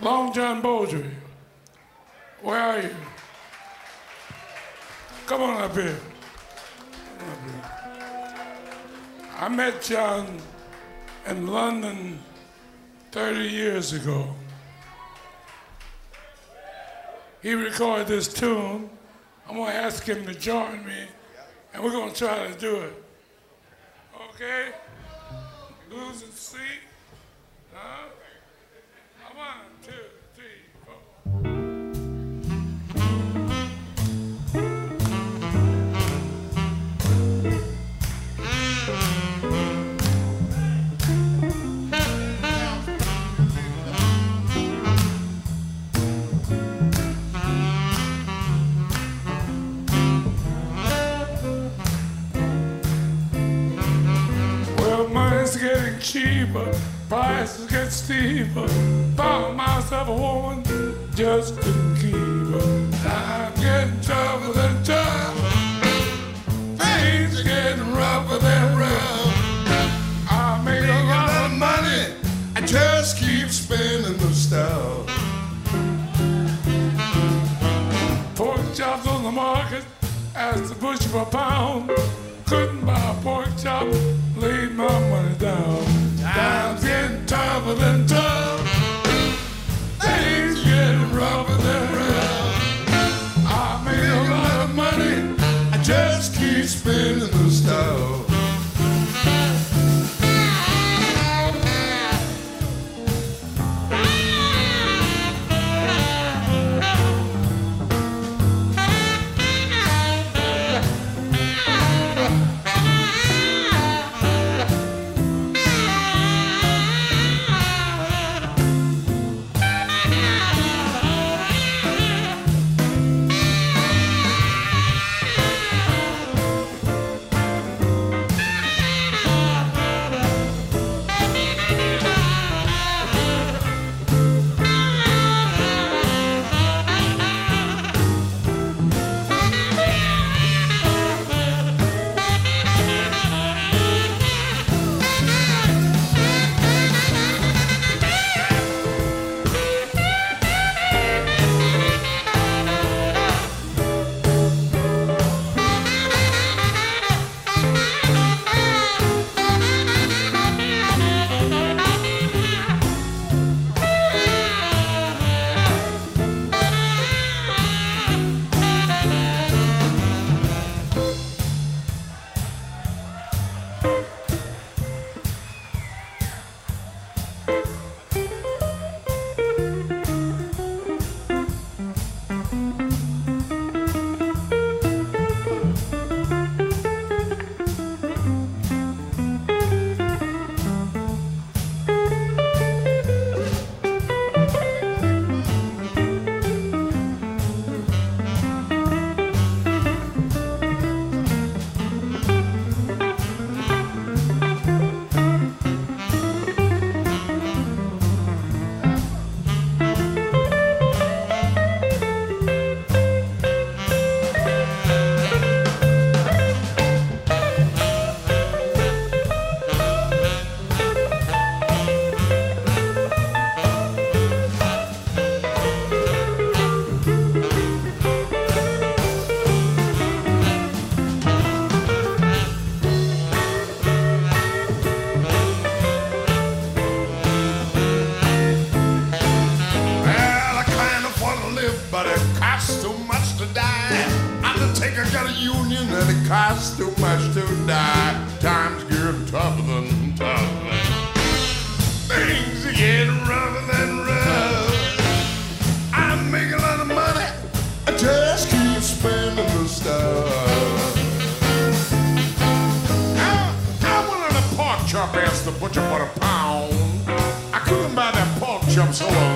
Long John Beaudry, where are you? Come on up here. Come on up here. I met John in London 30 years ago. He recorded this tune. I'm going to ask him to join me, and we're going to try to do it. Okay? Losing sleep. Huh? One, two, three, four. Well, money's getting cheaper, prices get steeper. Found myself a woman, just couldn't keep her. I'm getting tougher than tough. Things are getting rougher than rough. I make a lot of money, I just keep spending the stuff. Pork chops on the market, asked the butcher for a pound. Couldn't buy a pork chop, laid my money down. Time's getting tougher than tough. Things getting rougher than rough. I make a lot of money, I just keep spending the stuff. Costs too much to die. Times getting tougher than tough. Things are getting rougher than rough. I make a lot of money, I just keep spending the stuff. I wanted a pork chop, asked the butcher for a pound. I couldn't buy that pork chop, so